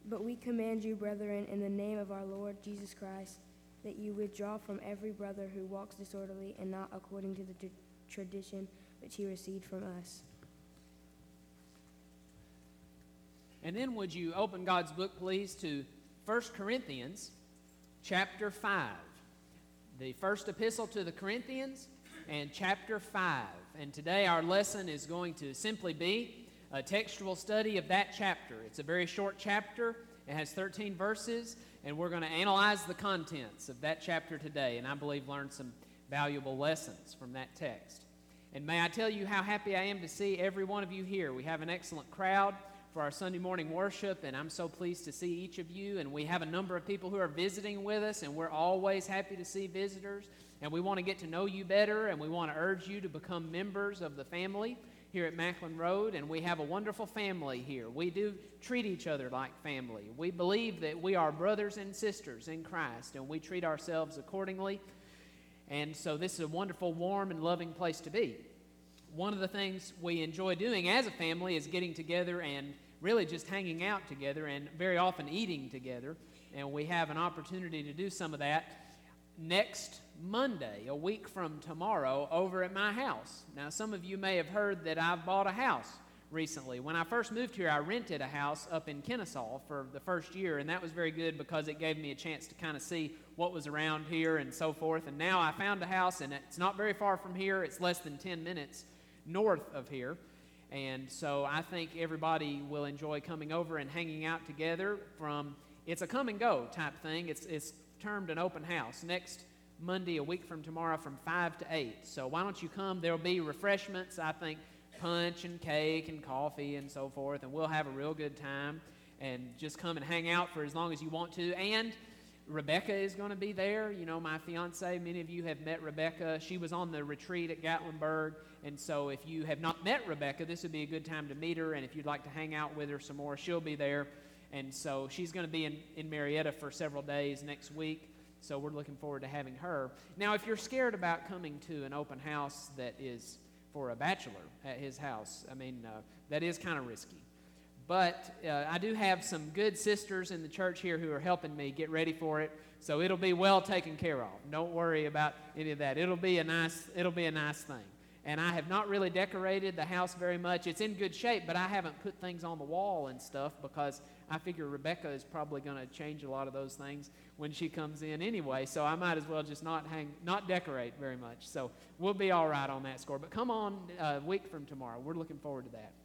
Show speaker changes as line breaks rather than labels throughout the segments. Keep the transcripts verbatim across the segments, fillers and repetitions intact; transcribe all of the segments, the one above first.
But we command you, brethren, in the name of our Lord Jesus Christ, that you withdraw from every brother who walks disorderly and not according to the t- tradition which he received from us.
And then would you open God's book, please, to First Corinthians chapter five. The first epistle to the Corinthians and chapter five. And today our lesson is going to simply be a textual study of that chapter. It's a very short chapter. It has thirteen verses, and we're going to analyze the contents of that chapter today, and I believe learn some valuable lessons from that text. And may I tell you how happy I am to see every one of you here. We have an excellent crowd for our Sunday morning worship, and I'm so pleased to see each of you. And we have a number of people who are visiting with us, and we're always happy to see visitors. And we want to get to know you better, and we want to urge you to become members of the family here at Macklin Road. And we have a wonderful family here. We do treat each other like family. We believe that we are brothers and sisters in Christ, and we treat ourselves accordingly. And so this is a wonderful, warm, and loving place to be. One of the things we enjoy doing as a family is getting together and really just hanging out together and very often eating together. And we have an opportunity to do some of that next Monday, a week from tomorrow, over at my house. Now, some of you may have heard that I've bought a house recently. When I first moved here, I rented a house up in Kennesaw for the first year, and that was very good because it gave me a chance to kind of see what was around here and so forth. And now I found a house, and it's not very far from here. It's less than ten minutes north of here. And so I think everybody will enjoy coming over and hanging out together. From it's a come and go type thing. It's it's termed an open house. Next Monday, a week from tomorrow, from five to eight. So why don't you come? There'll be refreshments, I think, punch and cake and coffee and so forth, and we'll have a real good time. And just come and hang out for as long as you want to. And Rebecca is going to be there. You know, my fiance, many of you have met Rebecca. She was on the retreat at Gatlinburg. And so if you have not met Rebecca, this would be a good time to meet her. And if you'd like to hang out with her some more, she'll be there. And so she's going to be in, in Marietta for several days next week. So we're looking forward to having her. Now, if you're scared about coming to an open house that is for a bachelor at his house, I mean, uh, that is kind of risky. But uh, I do have some good sisters in the church here who are helping me get ready for it. So it'll be well taken care of. Don't worry about any of that. It'll be a nice, it'll be a nice thing. And I have not really decorated the house very much. It's in good shape, but I haven't put things on the wall and stuff because I figure Rebecca is probably going to change a lot of those things when she comes in anyway. So I might as well just not hang, not decorate very much. So we'll be all right on that score. But come on a week from tomorrow. We're looking forward to that.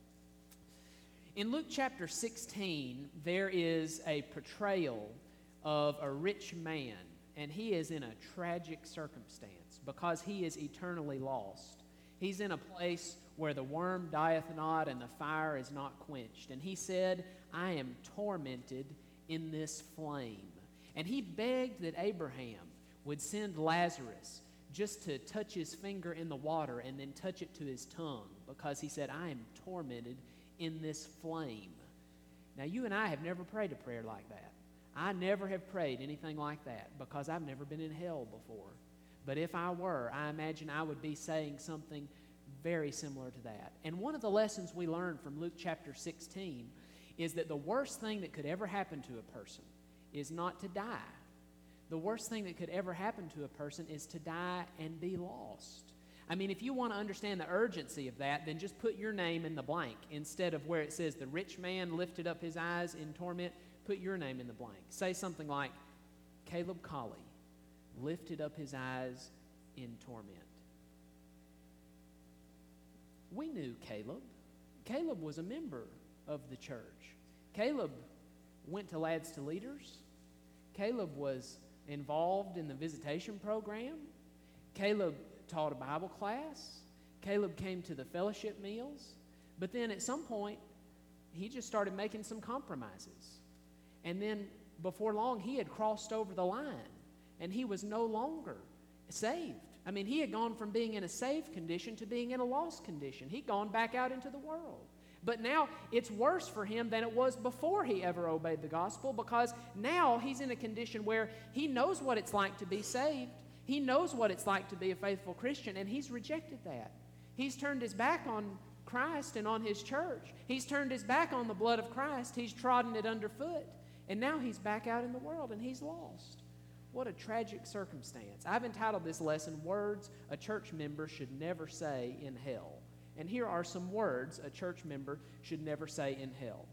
In Luke chapter sixteen, there is a portrayal of a rich man, and he is in a tragic circumstance because he is eternally lost. He's in a place where the worm dieth not and the fire is not quenched. And he said, I am tormented in this flame. And he begged that Abraham would send Lazarus just to touch his finger in the water and then touch it to his tongue because he said, I am tormented in this flame. Now, you and I have never prayed a prayer like that. I never have prayed anything like that because I've never been in hell before. But if I were, I imagine I would be saying something very similar to that. And one of the lessons we learned from Luke chapter sixteen is that the worst thing that could ever happen to a person is not to die. The worst thing that could ever happen to a person is to die and be lost. I mean, if you want to understand the urgency of that, then just put your name in the blank. Instead of where it says the rich man lifted up his eyes in torment, put your name in the blank. Say something like, Caleb Colley lifted up his eyes in torment. We knew Caleb. Caleb was a member of the church. Caleb went to Lads to Leaders. Caleb was involved in the visitation program. Caleb taught a Bible class. Caleb came to the fellowship meals. But then at some point, he just started making some compromises. And then before long, he had crossed over the line. And he was no longer saved. I mean, he had gone from being in a saved condition to being in a lost condition. He'd gone back out into the world. But now it's worse for him than it was before he ever obeyed the gospel, because now he's in a condition where he knows what it's like to be saved. He knows what it's like to be a faithful Christian, and he's rejected that. He's turned his back on Christ and on his church. He's turned his back on the blood of Christ. He's trodden it underfoot. And now he's back out in the world and he's lost. What a tragic circumstance. I've entitled this lesson, Words a Church Member Should Never Say in Hell. And here are some words a church member should never say in hell.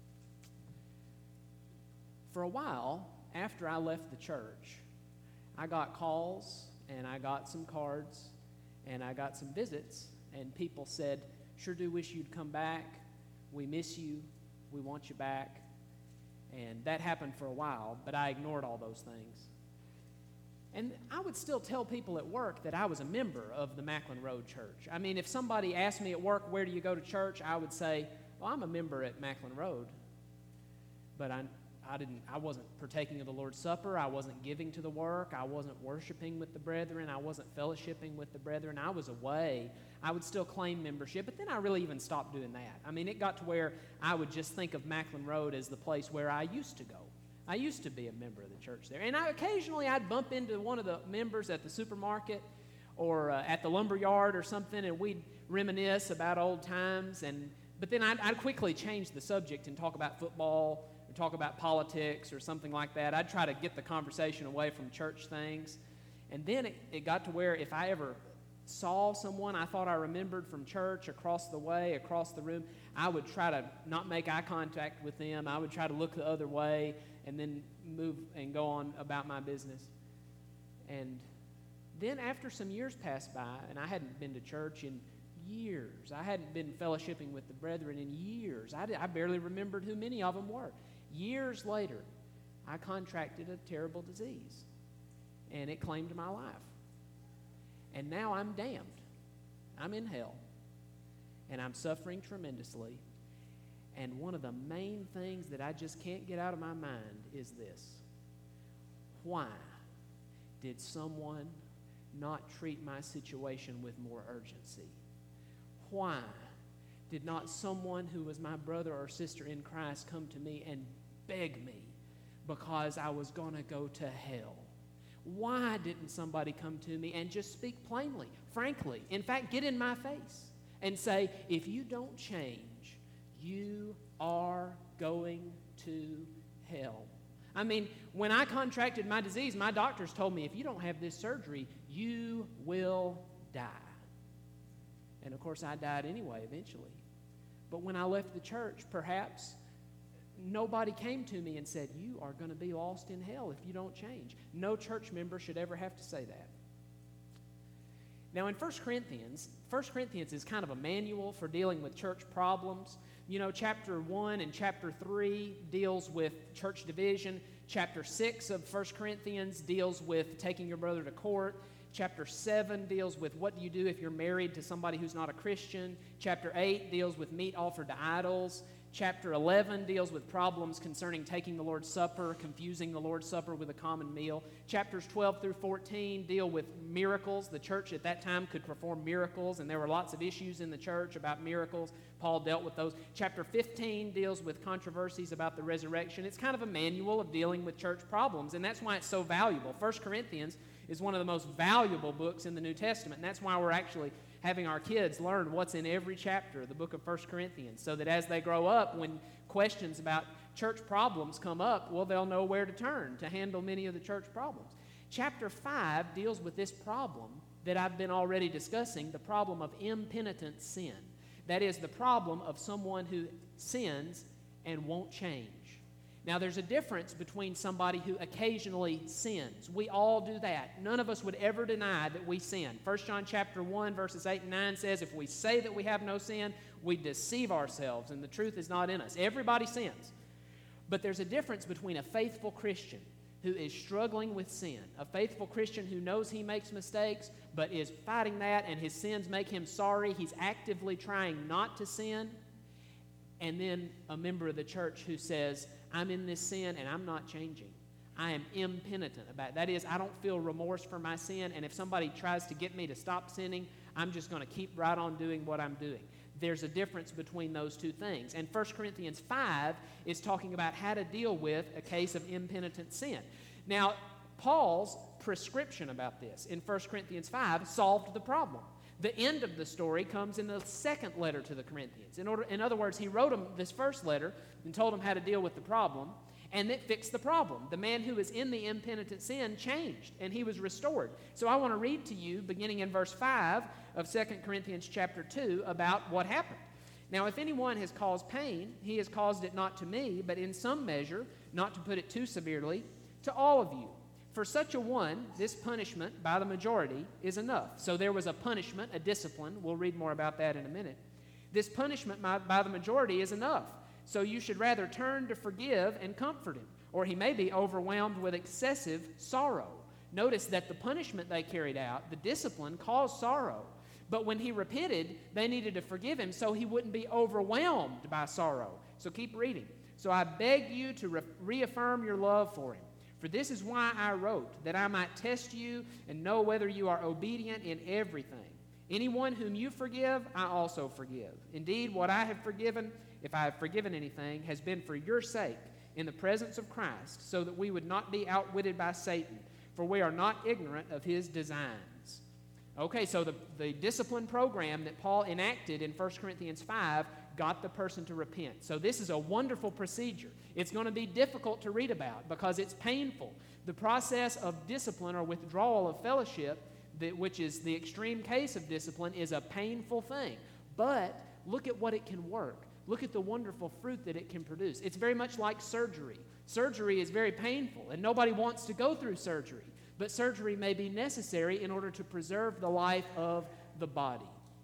For a while, after I left the church, I got calls and I got some cards and I got some visits, and people said, sure do wish you'd come back. We miss you. We want you back. And that happened for a while, but I ignored all those things. And I would still tell people at work that I was a member of the Macklin Road Church. I mean, if somebody asked me at work, where do you go to church? I would say, well, I'm a member at Macklin Road. But I, I, didn't, I wasn't partaking of the Lord's Supper. I wasn't giving to the work. I wasn't worshiping with the brethren. I wasn't fellowshipping with the brethren. I was away. I would still claim membership, but then I really even stopped doing that. I mean, it got to where I would just think of Macklin Road as the place where I used to go. I used to be a member of the church there. And I, occasionally I'd bump into one of the members at the supermarket or uh, at the lumber yard or something, and we'd reminisce about old times. And But then I'd, I'd quickly change the subject and talk about football or talk about politics or something like that. I'd try to get the conversation away from church things. And then it, it got to where if I ever saw someone I thought I remembered from church across the way, across the room, I would try to not make eye contact with them. I would try to look the other way and then move and go on about my business. And then after some years passed by, and I hadn't been to church in years, I hadn't been fellowshipping with the brethren in years. I, did, I barely remembered who many of them were. Years later, I contracted a terrible disease, and it claimed my life. And now I'm damned. I'm in hell, and I'm suffering tremendously. And one of the main things that I just can't get out of my mind is this. Why did someone not treat my situation with more urgency? Why did not someone who was my brother or sister in Christ come to me and beg me because I was going to go to hell? Why didn't somebody come to me and just speak plainly, frankly, in fact, get in my face and say, if you don't change, you are going to hell? I mean, when I contracted my disease, my doctors told me, if you don't have this surgery, you will die. And of course, I died anyway eventually. But when I left the church, perhaps nobody came to me and said, you are going to be lost in hell if you don't change. No church member should ever have to say that. Now in First Corinthians, First Corinthians is kind of a manual for dealing with church problems. You know, chapter one and chapter three deals with church division. Chapter six of First Corinthians deals with taking your brother to court. Chapter seven deals with what do you do if you're married to somebody who's not a Christian. Chapter eight deals with meat offered to idols. Chapter eleven deals with problems concerning taking the Lord's Supper, confusing the Lord's Supper with a common meal. Chapters twelve through fourteen deal with miracles. The church at that time could perform miracles, and there were lots of issues in the church about miracles. Paul dealt with those. Chapter fifteen deals with controversies about the resurrection. It's kind of a manual of dealing with church problems, and that's why it's so valuable. First Corinthians is one of the most valuable books in the New Testament, and that's why we're actually having our kids learn what's in every chapter of the book of First Corinthians, so that as they grow up, when questions about church problems come up, well, they'll know where to turn to handle many of the church problems. Chapter five deals with this problem that I've been already discussing, the problem of impenitent sin. That is, the problem of someone who sins and won't change. Now, there's a difference between somebody who occasionally sins. We all do that. None of us would ever deny that we sin. First John chapter one, verses eight and nine says, if we say that we have no sin, we deceive ourselves, and the truth is not in us. Everybody sins. But there's a difference between a faithful Christian who is struggling with sin, a faithful Christian who knows he makes mistakes, but is fighting that, and his sins make him sorry. He's actively trying not to sin. And then a member of the church who says, I'm in this sin and I'm not changing. I am impenitent about it. That is, I don't feel remorse for my sin, and if somebody tries to get me to stop sinning, I'm just going to keep right on doing what I'm doing. There's a difference between those two things. And First Corinthians five is talking about how to deal with a case of impenitent sin. Now, Paul's prescription about this in First Corinthians five solved the problem. The end of the story comes in the second letter to the Corinthians. In order, in other words, he wrote them this first letter and told them how to deal with the problem. And it fixed the problem. The man who was in the impenitent sin changed, and he was restored. So I want to read to you, beginning in verse five of Second Corinthians chapter two, about what happened. Now, if anyone has caused pain, he has caused it not to me, but in some measure, not to put it too severely, to all of you. For such a one, this punishment by the majority is enough. So there was a punishment, a discipline. We'll read more about that in a minute. This punishment by, by the majority is enough. So you should rather turn to forgive and comfort him, or he may be overwhelmed with excessive sorrow. Notice that the punishment they carried out, the discipline, caused sorrow. But when he repented, they needed to forgive him so he wouldn't be overwhelmed by sorrow. So keep reading. So I beg you to re- reaffirm your love for him. For this is why I wrote, that I might test you and know whether you are obedient in everything. Anyone whom you forgive, I also forgive. Indeed, what I have forgiven, if I have forgiven anything, has been for your sake in the presence of Christ, so that we would not be outwitted by Satan, for we are not ignorant of his designs. Okay, so the, the discipline program that Paul enacted in First Corinthians five got the person to repent. So this is a wonderful procedure. It's going to be difficult to read about because it's painful. The process of discipline or withdrawal of fellowship, that, which is the extreme case of discipline, is a painful thing. But look at what it can work. Look at the wonderful fruit that it can produce. It's very much like surgery. Surgery is very painful, and nobody wants to go through surgery. But surgery may be necessary in order to preserve the life of the body.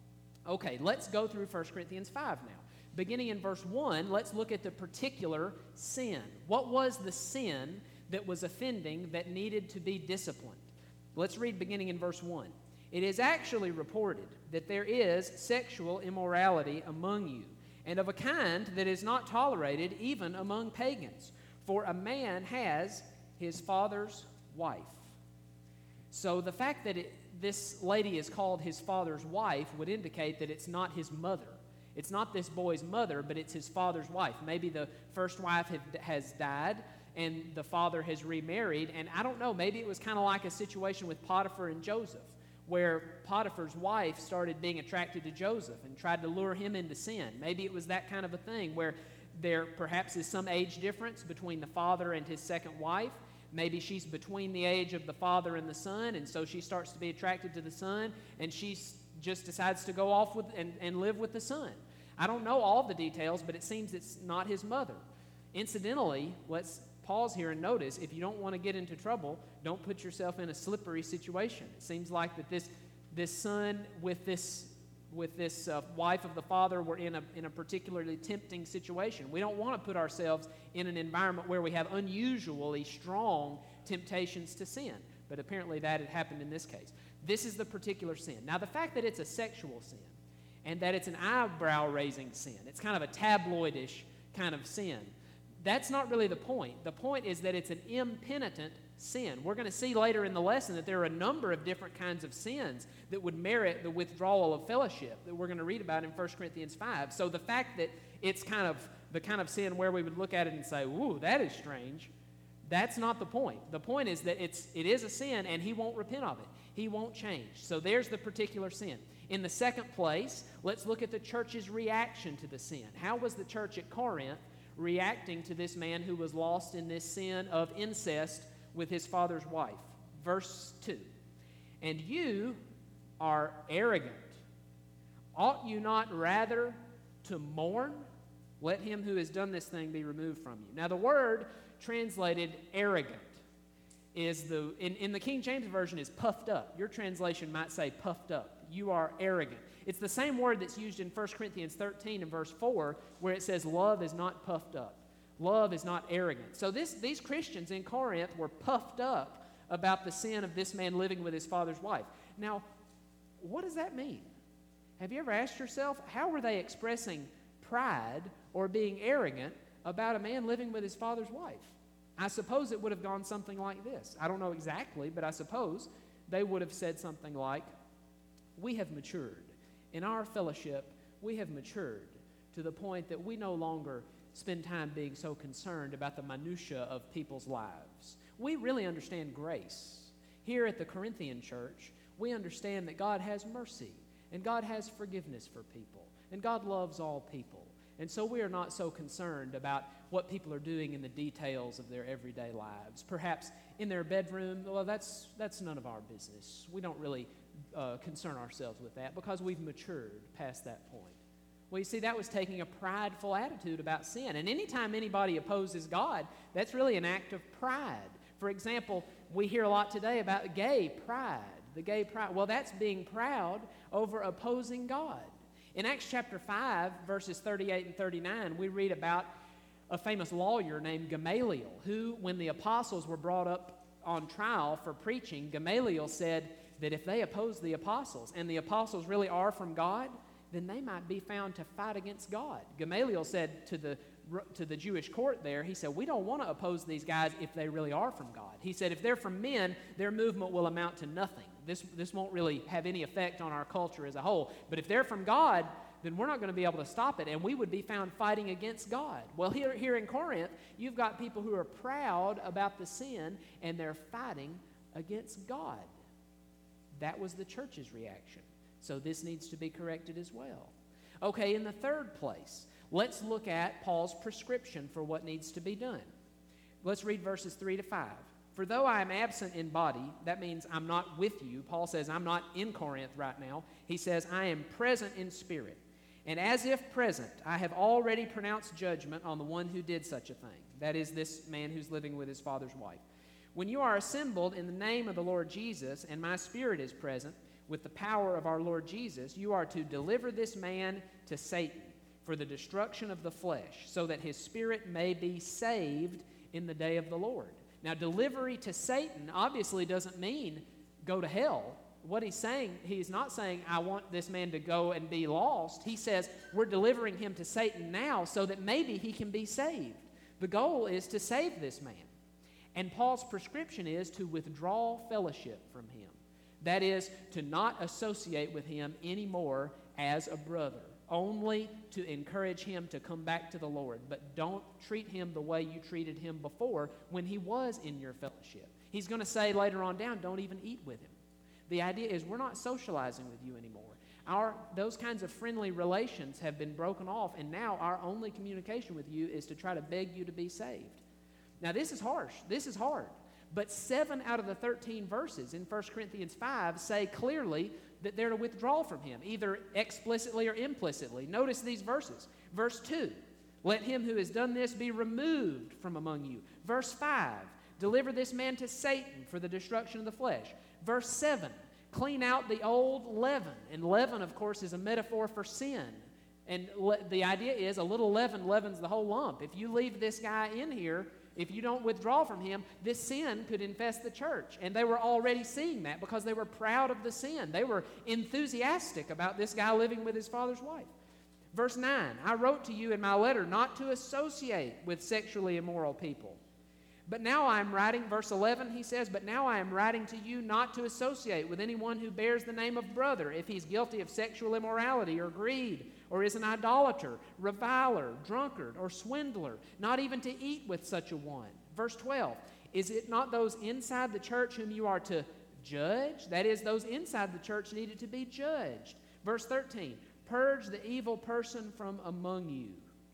Okay, let's go through First Corinthians five now. Beginning in verse one, let's look at the particular sin. What was the sin that was offending that needed to be disciplined? Let's read beginning in verse one. It is actually reported that there is sexual immorality among you, and of a kind that is not tolerated even among pagans. For a man has his father's wife. So the fact that it, this lady is called his father's wife would indicate that it's not his mother. It's not this boy's mother, but it's his father's wife. Maybe the first wife have, has died and the father has remarried. And I don't know, maybe it was kind of like a situation with Potiphar and Joseph, where Potiphar's wife started being attracted to Joseph and tried to lure him into sin. Maybe it was that kind of a thing where there perhaps is some age difference between the father and his second wife. Maybe she's between the age of the father and the son, and so she starts to be attracted to the son, and she just decides to go off with and, and live with the son. I don't know all the details, but it seems it's not his mother. Incidentally, let's pause here and notice, if you don't want to get into trouble, don't put yourself in a slippery situation. It seems like that this this son with this with this uh, wife of the father were in a in a particularly tempting situation. We don't want to put ourselves in an environment where we have unusually strong temptations to sin, but apparently that had happened in this case. This is the particular sin. Now, the fact that it's a sexual sin and that it's an eyebrow-raising sin, it's kind of a tabloidish kind of sin, that's not really the point. The point is that it's an impenitent sin. We're going to see later in the lesson that there are a number of different kinds of sins that would merit the withdrawal of fellowship that we're going to read about in First Corinthians five. So the fact that it's kind of the kind of sin where we would look at it and say, ooh, that is strange, that's not the point. The point is that it's it is a sin and he won't repent of it. He won't change. So there's the particular sin. In the second place, let's look at the church's reaction to the sin. How was the church at Corinth reacting to this man who was lost in this sin of incest with his father's wife? Verse two. And you are arrogant. Ought you not rather to mourn? Let him who has done this thing be removed from you. Now the word translated arrogant is the, in, in the King James Version is puffed up. Your translation might say puffed up. You are arrogant. It's the same word that's used in First Corinthians thirteen and verse four, where it says love is not puffed up. Love is not arrogant. So this, these Christians in Corinth were puffed up about the sin of this man living with his father's wife. Now, what does that mean? Have you ever asked yourself, how were they expressing pride or being arrogant about a man living with his father's wife? I suppose it would have gone something like this. I don't know exactly, but I suppose they would have said something like, we have matured. In our fellowship, we have matured to the point that we no longer spend time being so concerned about the minutia of people's lives. We really understand grace. Here at the Corinthian church, we understand that God has mercy, and God has forgiveness for people, and God loves all people. And so we are not so concerned about what people are doing in the details of their everyday lives. Perhaps in their bedroom, well, that's, that's none of our business. We don't really uh, concern ourselves with that because we've matured past that point. Well, you see, that was taking a prideful attitude about sin. And anytime anybody opposes God, that's really an act of pride. For example, we hear a lot today about gay pride, the gay pride. Well, that's being proud over opposing God. In Acts chapter five, verses thirty-eight and thirty-nine, we read about a famous lawyer named Gamaliel, who, when the apostles were brought up on trial for preaching, Gamaliel said that if they oppose the apostles, and the apostles really are from God, then they might be found to fight against God. Gamaliel said to the to the Jewish court there, he said, we don't want to oppose these guys if they really are from God. He said, if they're from men, their movement will amount to nothing. This, this won't really have any effect on our culture as a whole. But if they're from God, then we're not going to be able to stop it, and we would be found fighting against God. Well, here, here in Corinth, you've got people who are proud about the sin, and they're fighting against God. That was the church's reaction. So this needs to be corrected as well. Okay, in the third place, let's look at Paul's prescription for what needs to be done. Let's read verses three to five. For though I am absent in body, that means I'm not with you. Paul says I'm not in Corinth right now. He says I am present in spirit. And as if present, I have already pronounced judgment on the one who did such a thing. That is this man who's living with his father's wife. When you are assembled in the name of the Lord Jesus, and my spirit is present, with the power of our Lord Jesus, you are to deliver this man to Satan for the destruction of the flesh, so that his spirit may be saved in the day of the Lord. Now, delivery to Satan obviously doesn't mean go to hell. What he's saying, he's not saying, I want this man to go and be lost. He says, we're delivering him to Satan now so that maybe he can be saved. The goal is to save this man. And Paul's prescription is to withdraw fellowship from him. That is, to not associate with him anymore as a brother. Only to encourage him to come back to the Lord. But don't treat him the way you treated him before when he was in your fellowship. He's going to say later on down, don't even eat with him. The idea is we're not socializing with you anymore. Our, those kinds of friendly relations have been broken off, and now our only communication with you is to try to beg you to be saved. Now, this is harsh. This is hard. But seven out of the thirteen verses in First Corinthians five say clearly that they're to withdraw from him, either explicitly or implicitly. Notice these verses. Verse two, let him who has done this be removed from among you. Verse five, deliver this man to Satan for the destruction of the flesh. Verse seven, clean out the old leaven. And leaven, of course, is a metaphor for sin. And le- the idea is a little leaven leavens the whole lump. If you leave this guy in here, if you don't withdraw from him, this sin could infest the church. And they were already seeing that because they were proud of the sin. They were enthusiastic about this guy living with his father's wife. Verse nine, I wrote to you in my letter not to associate with sexually immoral people. But now I am writing, verse eleven, he says, but now I am writing to you not to associate with anyone who bears the name of brother if he's guilty of sexual immorality or greed, or is an idolater, reviler, drunkard, or swindler, not even to eat with such a one. Verse twelve, is it not those inside the church whom you are to judge? That is, those inside the church needed to be judged. Verse thirteen, purge the evil person from among you.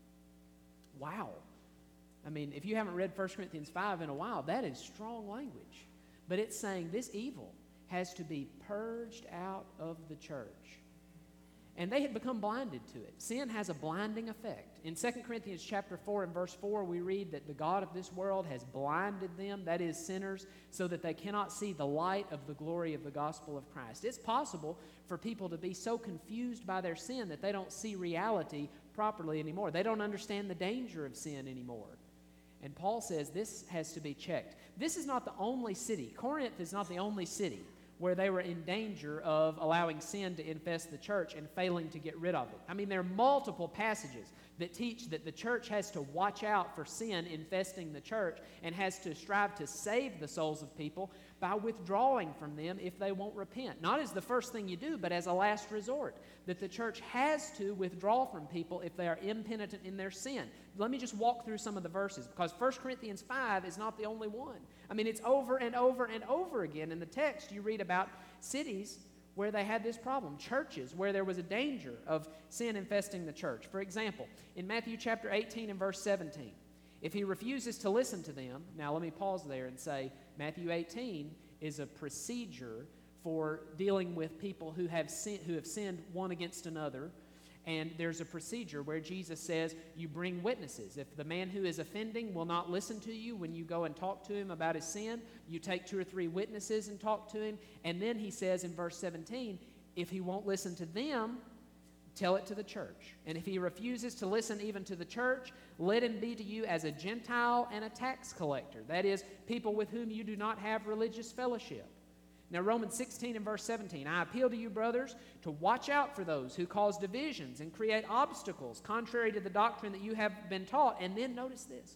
Wow. I mean, if you haven't read First Corinthians five in a while, that is strong language. But it's saying this evil has to be purged out of the church. And they had become blinded to it. Sin has a blinding effect. In Second Corinthians chapter four and verse four, we read that the God of this world has blinded them, that is sinners, so that they cannot see the light of the glory of the gospel of Christ. It's possible for people to be so confused by their sin that they don't see reality properly anymore. They don't understand the danger of sin anymore. And Paul says this has to be checked. This is not the only city. Corinth is not the only city where they were in danger of allowing sin to infest the church and failing to get rid of it. I mean, there are multiple passages that teach that the church has to watch out for sin infesting the church and has to strive to save the souls of people by withdrawing from them if they won't repent. Not as the first thing you do, but as a last resort. That the church has to withdraw from people if they are impenitent in their sin. Let me just walk through some of the verses, because First Corinthians five is not the only one. I mean, it's over and over and over again. In the text, you read about cities where they had this problem, churches where there was a danger of sin infesting the church. For example, in Matthew chapter eighteen and verse seventeen, If he refuses to listen to them, now let me pause there and say Matthew eighteen is a procedure for dealing with people who have sin, who have sinned one against another. And there's a procedure where Jesus says you bring witnesses. If the man who is offending will not listen to you when you go and talk to him about his sin, you take two or three witnesses and talk to him. And then he says in verse seventeen, if he won't listen to them, tell it to the church. And if he refuses to listen even to the church, let him be to you as a Gentile and a tax collector. That is, people with whom you do not have religious fellowship. Now, Romans sixteen and verse seventeen, I appeal to you, brothers, to watch out for those who cause divisions and create obstacles contrary to the doctrine that you have been taught. And then notice this,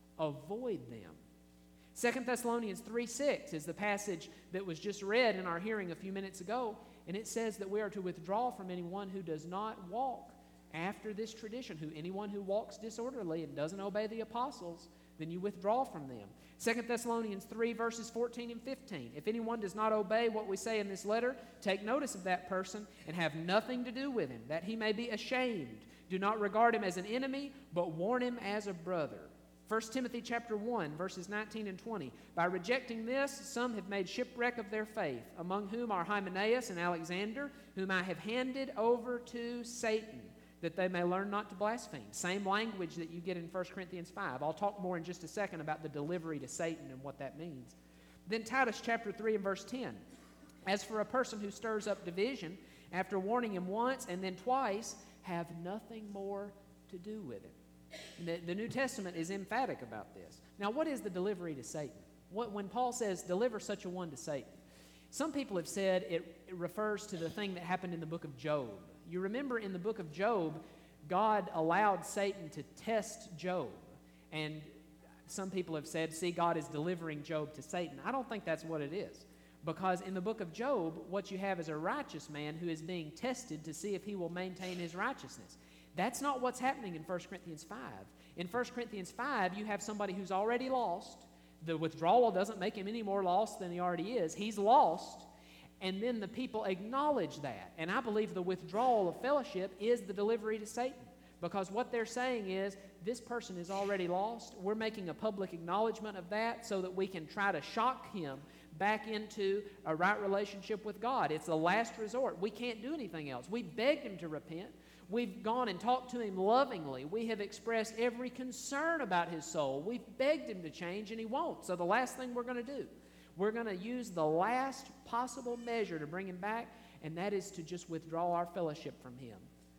avoid them. Second Thessalonians three six is the passage that was just read in our hearing a few minutes ago. And it says that we are to withdraw from anyone who does not walk after this tradition, who anyone who walks disorderly and doesn't obey the apostles, then you withdraw from them. Second Thessalonians three, verses fourteen and fifteen. If anyone does not obey what we say in this letter, take notice of that person and have nothing to do with him, that he may be ashamed. Do not regard him as an enemy, but warn him as a brother. First Timothy chapter one, verses nineteen and twenty. By rejecting this, some have made shipwreck of their faith, among whom are Hymenaeus and Alexander, whom I have handed over to Satan, that they may learn not to blaspheme. Same language that you get in First Corinthians five. I'll talk more in just a second about the delivery to Satan and what that means. Then Titus chapter three and verse ten. As for a person who stirs up division, after warning him once and then twice, have nothing more to do with it. The, the New Testament is emphatic about this. Now, what is the delivery to Satan? What, when Paul says, deliver such a one to Satan, some people have said it, it refers to the thing that happened in the book of Job. You remember in the book of Job, God allowed Satan to test Job. And some people have said, see, God is delivering Job to Satan. I don't think that's what it is. Because in the book of Job, what you have is a righteous man who is being tested to see if he will maintain his righteousness. That's not what's happening in First Corinthians five. In First Corinthians five, you have somebody who's already lost. The withdrawal doesn't make him any more lost than he already is. He's lost. And then the people acknowledge that. And I believe the withdrawal of fellowship is the delivery to Satan. Because what they're saying is, this person is already lost. We're making a public acknowledgement of that so that we can try to shock him back into a right relationship with God. It's the last resort. We can't do anything else. We begged him to repent. We've gone and talked to him lovingly. We have expressed every concern about his soul. We've begged him to change, and he won't. So the last thing we're going to do, we're going to use the last possible measure to bring him back, and that is to just withdraw our fellowship from him.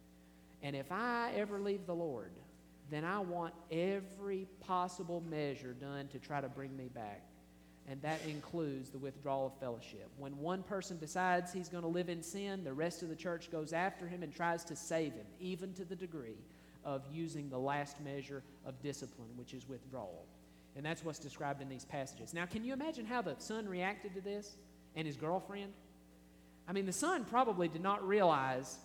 And if I ever leave the Lord, then I want every possible measure done to try to bring me back. And that includes the withdrawal of fellowship. When one person decides he's going to live in sin, the rest of the church goes after him and tries to save him, even to the degree of using the last measure of discipline, which is withdrawal. And that's what's described in these passages. Now, can you imagine how the son reacted to this and his girlfriend? I mean, the son probably did not realize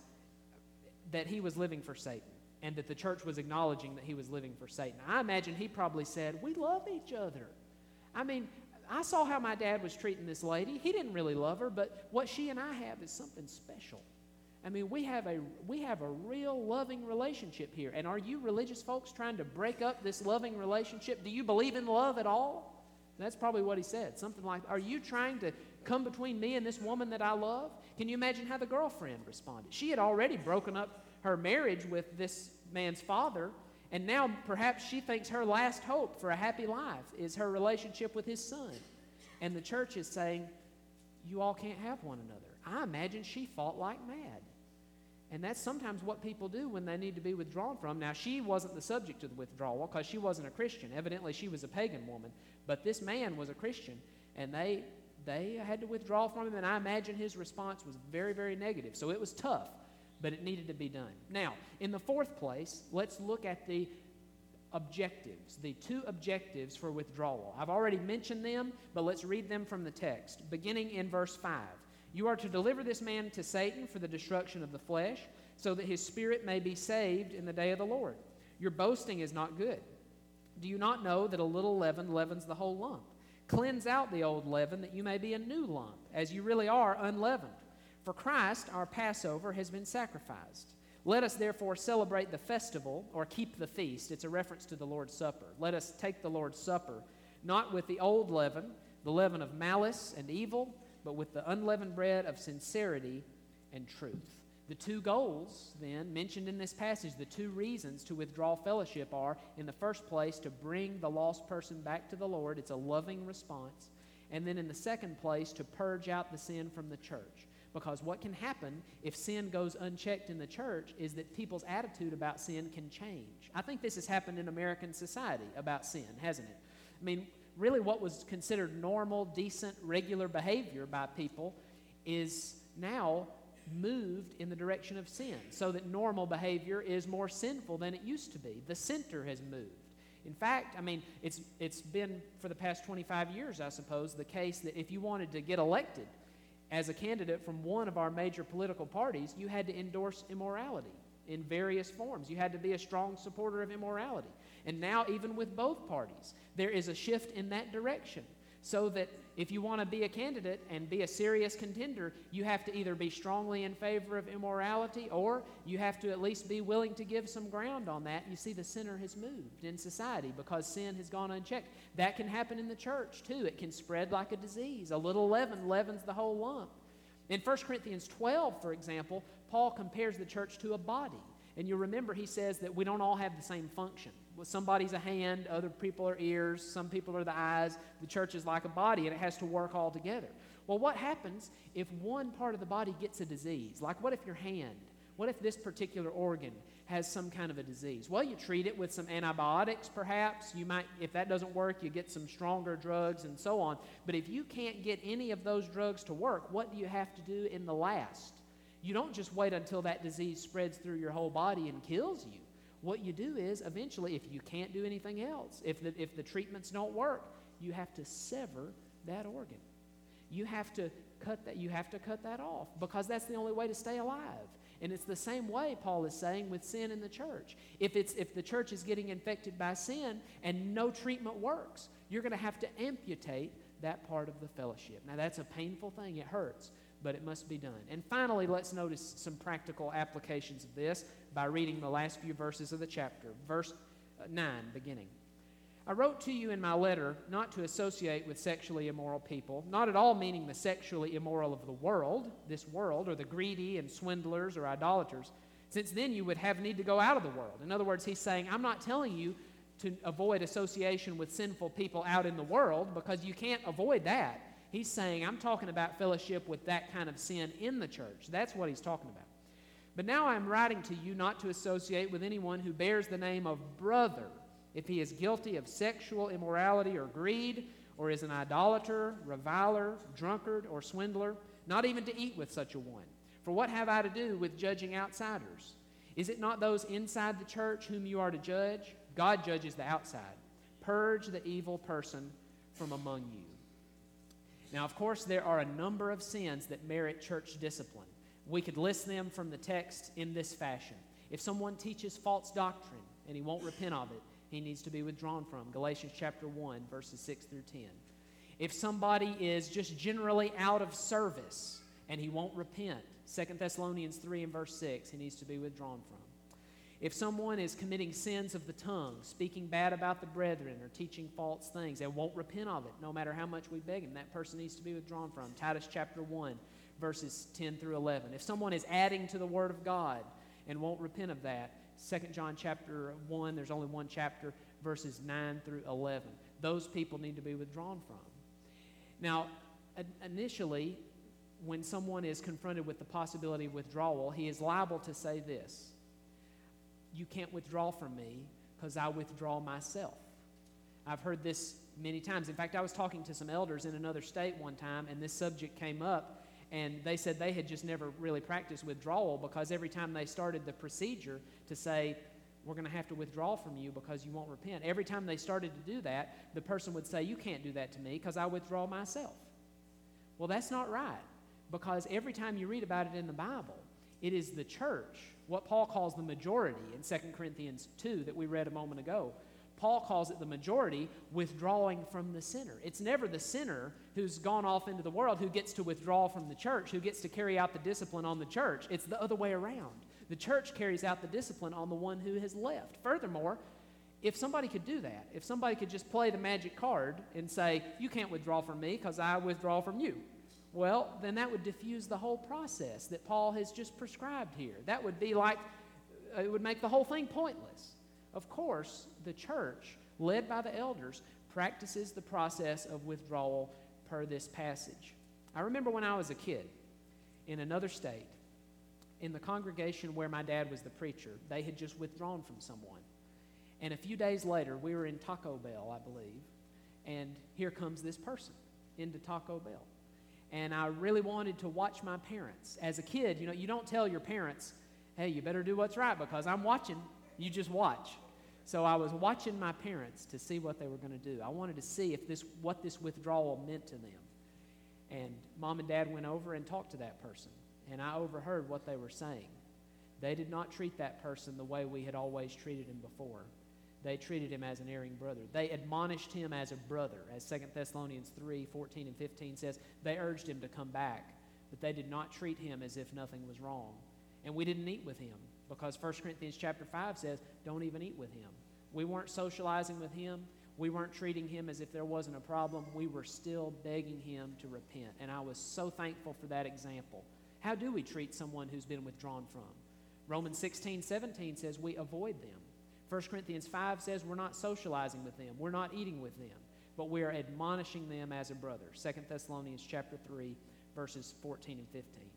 that he was living for Satan and that the church was acknowledging that he was living for Satan. I imagine he probably said, we love each other. I mean, I saw how my dad was treating this lady. He didn't really love her, but what she and I have is something special. I mean, we have a we have a real loving relationship here. And are you religious folks trying to break up this loving relationship? Do you believe in love at all? That's probably what he said. Something like, are you trying to come between me and this woman that I love? Can you imagine how the girlfriend responded? She had already broken up her marriage with this man's father, and now perhaps she thinks her last hope for a happy life is her relationship with his son. And the church is saying, you all can't have one another. I imagine she fought like mad. And that's sometimes what people do when they need to be withdrawn from. Now, she wasn't the subject of the withdrawal because she wasn't a Christian. Evidently, she was a pagan woman. But this man was a Christian, and they they had to withdraw from him, and I imagine his response was very, very negative. So it was tough, but it needed to be done. Now, in the fourth place, let's look at the objectives, the two objectives for withdrawal. I've already mentioned them, but let's read them from the text, beginning in verse five. You are to deliver this man to Satan for the destruction of the flesh, so that his spirit may be saved in the day of the Lord. Your boasting is not good. Do you not know that a little leaven leavens the whole lump? Cleanse out the old leaven, that you may be a new lump, as you really are unleavened. For Christ, our Passover, has been sacrificed. Let us therefore celebrate the festival, or keep the feast. It's a reference to the Lord's Supper. Let us take the Lord's Supper, not with the old leaven, the leaven of malice and evil, but with the unleavened bread of sincerity and truth. The two goals, then, mentioned in this passage, the two reasons to withdraw fellowship are, in the first place, to bring the lost person back to the Lord. It's a loving response. And then in the second place, to purge out the sin from the church. Because what can happen if sin goes unchecked in the church is that people's attitude about sin can change. I think this has happened in American society about sin, hasn't it? I mean, really what was considered normal, decent, regular behavior by people is now moved in the direction of sin, so that normal behavior is more sinful than it used to be. The center has moved. In fact, I mean, it's it's been for the past twenty-five years, I suppose, the case that if you wanted to get elected as a candidate from one of our major political parties, you had to endorse immorality in various forms. You had to be a strong supporter of immorality. And now, even with both parties, there is a shift in that direction, so that if you want to be a candidate and be a serious contender, you have to either be strongly in favor of immorality, or you have to at least be willing to give some ground on that. You see, the center has moved in society because sin has gone unchecked. That can happen in the church, too. It can spread like a disease. A little leaven leavens the whole lump. In First Corinthians twelve, for example, Paul compares the church to a body. And you'll remember he says that we don't all have the same function. Well, somebody's a hand, other people are ears, some people are the eyes. The church is like a body, and it has to work all together. Well, what happens if one part of the body gets a disease? Like, what if your hand, what if this particular organ has some kind of a disease? Well, you treat it with some antibiotics, perhaps. You might, if that doesn't work, you get some stronger drugs and so on. But if you can't get any of those drugs to work, what do you have to do in the last? You don't just wait until that disease spreads through your whole body and kills you. What you do is, eventually, if you can't do anything else, if the, if the treatments don't work, you have to sever that organ. You have to cut that, you have to cut that off, because that's the only way to stay alive. And it's the same way, Paul is saying, with sin in the church. If it's if the church is getting infected by sin and no treatment works, you're going to have to amputate that part of the fellowship. Now, that's a painful thing. It hurts, but it must be done. And finally, let's notice some practical applications of this by reading the last few verses of the chapter. Verse nine, beginning. I wrote to you in my letter not to associate with sexually immoral people, not at all meaning the sexually immoral of the world, this world, or the greedy and swindlers or idolaters, since then you would have need to go out of the world. In other words, he's saying, I'm not telling you to avoid association with sinful people out in the world, because you can't avoid that. He's saying, I'm talking about fellowship with that kind of sin in the church. That's what he's talking about. But now I'm writing to you not to associate with anyone who bears the name of brother, if he is guilty of sexual immorality or greed, or is an idolater, reviler, drunkard, or swindler, not even to eat with such a one. For what have I to do with judging outsiders? Is it not those inside the church whom you are to judge? God judges the outside. Purge the evil person from among you. Now, of course, there are a number of sins that merit church discipline. We could list them from the text in this fashion. If someone teaches false doctrine and he won't repent of it, he needs to be withdrawn from. Galatians chapter one, verses six through ten. If somebody is just generally out of service and he won't repent, Second Thessalonians three and verse six, he needs to be withdrawn from. If someone is committing sins of the tongue, speaking bad about the brethren or teaching false things, and won't repent of it, no matter how much we beg him, that person needs to be withdrawn from. Titus chapter one, verses ten through eleven. If someone is adding to the Word of God and won't repent of that, Second John chapter one, there's only one chapter, verses nine through eleven. Those people need to be withdrawn from. Now, initially, when someone is confronted with the possibility of withdrawal, he is liable to say this: you can't withdraw from me because I withdraw myself. I've heard this many times. In fact, I was talking to some elders in another state one time, and this subject came up, and they said they had just never really practiced withdrawal, because every time they started the procedure to say, we're going to have to withdraw from you because you won't repent, every time they started to do that, the person would say, you can't do that to me because I withdraw myself. Well, that's not right, because every time you read about it in the Bible, it is the church, what Paul calls the majority in Second Corinthians two that we read a moment ago. Paul calls it the majority withdrawing from the sinner. It's never the sinner who's gone off into the world who gets to withdraw from the church, who gets to carry out the discipline on the church. It's the other way around. The church carries out the discipline on the one who has left. Furthermore, if somebody could do that, if somebody could just play the magic card and say, you can't withdraw from me because I withdraw from you, well, then that would diffuse the whole process that Paul has just prescribed here. That would be like, it would make the whole thing pointless. Of course, the church, led by the elders, practices the process of withdrawal per this passage. I remember when I was a kid in another state, in the congregation where my dad was the preacher, they had just withdrawn from someone. And a few days later, we were in Taco Bell, I believe, and here comes this person into Taco Bell. And I really wanted to watch my parents. As a kid, you know, you don't tell your parents, hey, you better do what's right because I'm watching. You just watch. So I was watching my parents to see what they were going to do. I wanted to see if this, what this withdrawal meant to them. And Mom and Dad went over and talked to that person, and I overheard what they were saying. They did not treat that person the way we had always treated him before. They treated him as an erring brother. They admonished him as a brother, as Second Thessalonians three, fourteen and fifteen says. They urged him to come back, but they did not treat him as if nothing was wrong. And we didn't eat with him because First Corinthians chapter five says, don't even eat with him. We weren't socializing with him. We weren't treating him as if there wasn't a problem. We were still begging him to repent. And I was so thankful for that example. How do we treat someone who's been withdrawn from? Romans sixteen, seventeen says we avoid them. First Corinthians five says we're not socializing with them. We're not eating with them. But we are admonishing them as a brother. Second Thessalonians chapter three, verses fourteen and fifteen.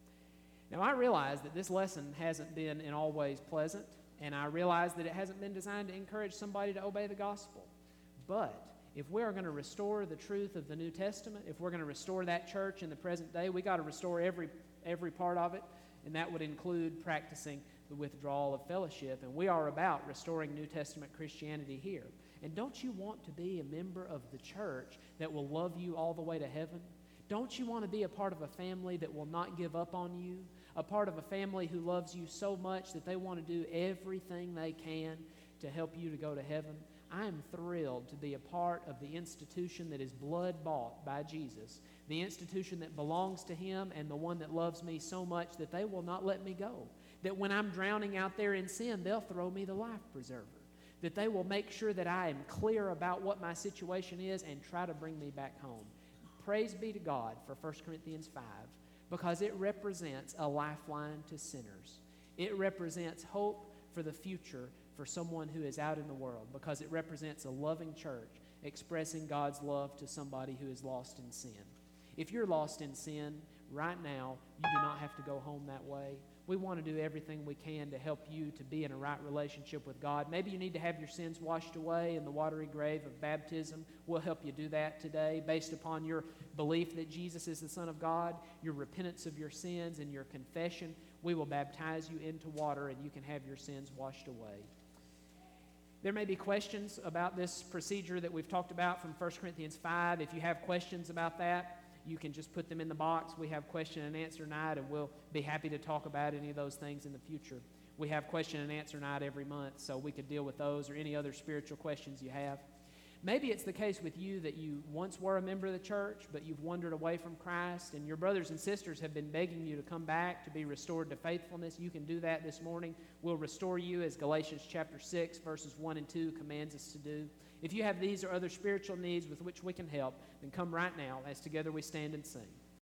Now, I realize that this lesson hasn't been in all ways pleasant, and I realize that it hasn't been designed to encourage somebody to obey the gospel. But if we are going to restore the truth of the New Testament, if we're going to restore that church in the present day, we got to restore every every part of it, and that would include practicing the withdrawal of fellowship. And we are about restoring New Testament Christianity here. And don't you want to be a member of the church that will love you all the way to heaven? Don't you want to be a part of a family that will not give up on you? A part of a family who loves you so much that they want to do everything they can to help you to go to heaven? I am thrilled to be a part of the institution that is blood-bought by Jesus, the institution that belongs to him and the one that loves me so much that they will not let me go. That when I'm drowning out there in sin, they'll throw me the life preserver. That they will make sure that I am clear about what my situation is and try to bring me back home. Praise be to God for First Corinthians five, because it represents a lifeline to sinners. It represents hope for the future for someone who is out in the world, because it represents a loving church expressing God's love to somebody who is lost in sin. If you're lost in sin right now, you do not have to go home that way. We want to do everything we can to help you to be in a right relationship with God. Maybe you need to have your sins washed away in the watery grave of baptism. We'll help you do that today based upon your belief that Jesus is the Son of God, your repentance of your sins, and your confession. We will baptize you into water, and you can have your sins washed away. There may be questions about this procedure that we've talked about from First Corinthians five. If you have questions about that, you can just put them in the box. We have question and answer night, and we'll be happy to talk about any of those things in the future. We have question and answer night every month, so we could deal with those or any other spiritual questions you have. Maybe it's the case with you that you once were a member of the church, but you've wandered away from Christ, and your brothers and sisters have been begging you to come back to be restored to faithfulness. You can do that this morning. We'll restore you as Galatians chapter six, verses one and two commands us to do. If you have these or other spiritual needs with which we can help, then come right now as together we stand and sing.